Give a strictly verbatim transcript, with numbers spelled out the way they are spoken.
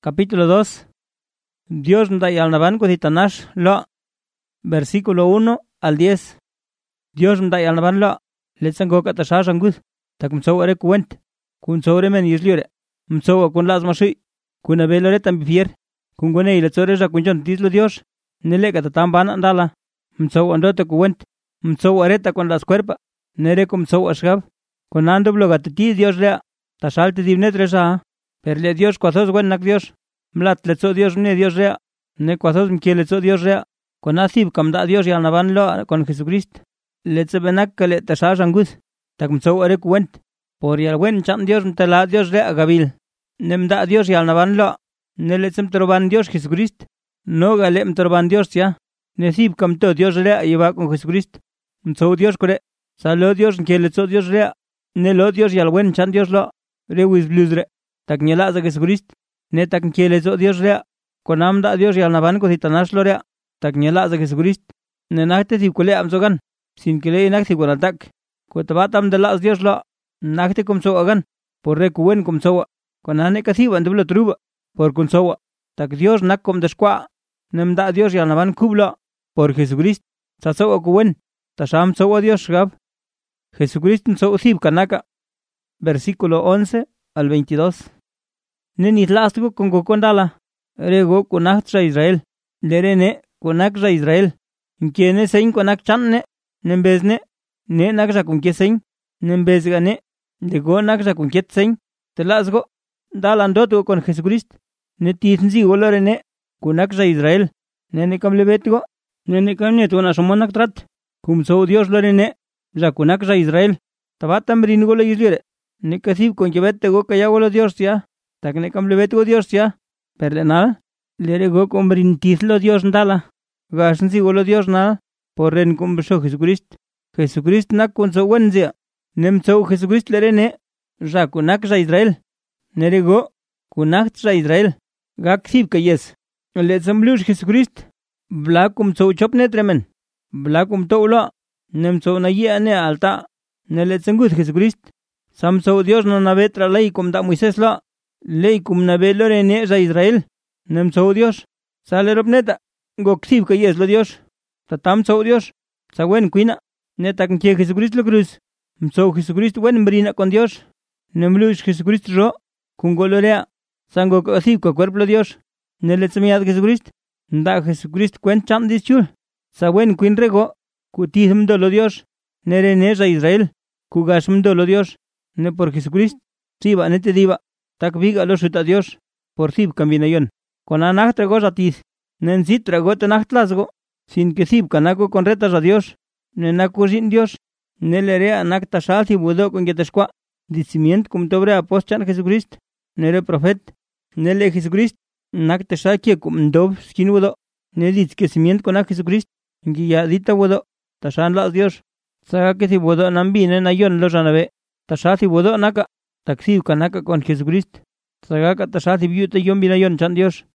Capítulo dos. Dios nda yalnaban kuthitanash lo. Versículo uno al diez. Dios nda yalnaban lo. Letsango katashash angud. Tak msaware kuwent. Kun sawre men yisliore. Msawa kun las mashui. Kun abelore tambifier. Kun gune ilatsore ja kunjon tislo Dios. Nele katatamban andala. Msawa andote kuwent. Msawa areta con las cuerpa. Nere kum msawa shgab. Kun ando blogatati Dios rea. Tashalte divnet resha. Perle Dios cuazos buen nak Dios. Mlat letzo Dios mne Dios rea. Ne cuazos mkie letzo Dios rea. Con asib kamda Dios yalnaban lo con Jesucristo. Letze benak kale tashash angud. Tak msawa are kuwent. Por yal wen chan Dios mtala Dios rea gabil. Nemda Dios yalnaban lo. Ne letzem troban Dios Jesucristo. No gale mtroban Dios ya. Nesib kamto Dios rea lleva con Jesucristo. Mtso Dios kore. Salo Dios mkie letzo Dios rea. Ne lo Dios yal wen chan Dios lo. Rewis bluzre. Tak nyala za Jesucristo. Ne tak mkie letzo Dios rea. Konam da Dios yalnaban kuthitanash lo rea. Tak nyala za Jesucristo. Ne nakte si kule amsogan. Sin kile nakti kunatak. Kutabatam de las Dios lo. Nakte kumso agan. Por re kuwen kumsoa. Konane kasi bandublo truba. Por kumsoa. Tak Dios nak kum deskwa. Nemda Dios yalnaban kublo. Por Jesucristo. Sasoa kuwen. Tasham soa Dios gab. Jesucristo so sib kanaka. Versículo once al veintidós. Neni tlastugo con kokondala. Rego konaktra Israel. Lerene konakra Israel. Inkiene sein konak channe. Nembezne. Ne nakra kunke sein. Nembezgane. Lego nakra kunket sein. Telasgo. Dalandoto con Jesucristo. Ne tiznzi olorene. Konakra Israel. Nene kamlebetgo. Nene kamneto na somonak trat. Kumso Dios lorene. Ja konakra Israel. Tabatam brinugolo Israel. Ne kasib con kebete go kayagolo Dios ya. Tak ne kamlebet go Dios ya. Perlenal. Lere go combrintislo Dios ndala. Gasnsi golo Dios na. Porren kumbsho Jesucristo. Jesucristo nak kunso wenzia. Nemso Jesucristo lerene. Ja kunak ja Israel. Nere go. Kunak ja Israel. Gaksib kayes. Letsamblush Jesucristo. Bla kumso chopne tremen. Bla kumto ulo. Nemso na ane alta. Neletsangut Jesucristo. Samso Dios no navetra ley cum da Moisés lo. Ley cum navelo rene ja Israel. Nemso Dios. Sale robneta. Goksib que yes lo Dios. Tatam so Dios. Sa wen cuina. Neta que Jesucristo lo cruz. Mso Jesucristo wen brina con Dios. Nemlush Jesucristo ro. Con golorea. Sango cosib co cuerpo lo Dios. Neletsamiad Jesucristo. Da Jesucristo cuen cham dischul. Sa wen cuin rego. Cutism do lo Dios. Nerene ja Israel. Cugasm do lo Dios. Ne por Jesucristo. Siba nete diva. Tak viga lo suta Dios. Por sib cambinayon. Con anach tragos atis. Nen sit tragot anach tlasgo. Sin que sib kanako con retas a Dios. Nenako sin Dios. Nelere anach tashal si budo con yetesqua. Dicimient cum tobre apostchan Jesucristo. Nere profet. Nele Jesucristo. Nak tashaki cum dob skin budo. Nedit que simient con a Jesucristo. Guiadita budo. Tashan las Dios. Saga que si budo nambine nayon lo janabe. Tashati budo naka. Taksib kanaka con Jesucristo. Sagaka tashati biuta yon binayon chan Dios.